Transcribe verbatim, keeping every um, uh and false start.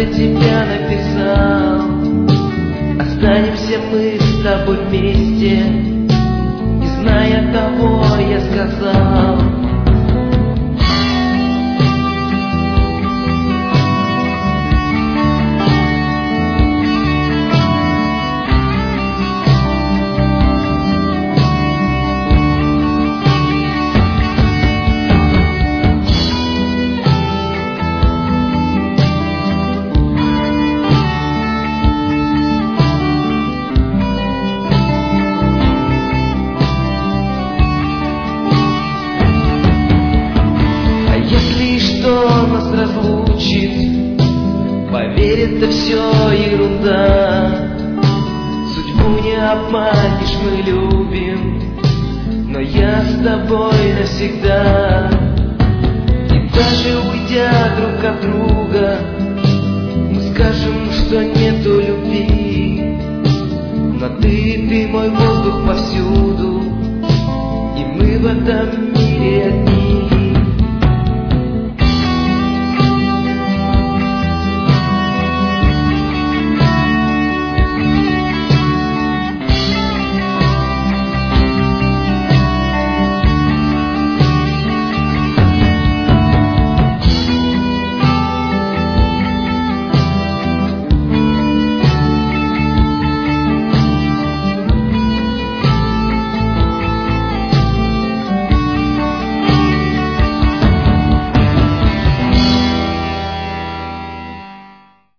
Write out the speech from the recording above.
для тебя написал. Останемся мы с тобой вместе, не зная того, я сказал. Нас разлучит, поверь, это все ерунда. Судьбу не обманешь, мы любим, но я с тобой навсегда. И даже уйдя друг от друга, мы скажем, что нету любви. Но ты, ты мой воздух,